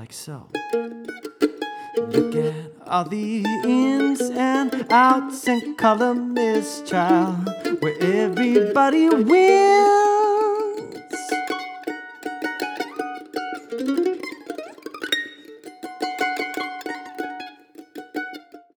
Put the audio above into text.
like so. Look at all the ins and outs and color mistrial, where everybody wins.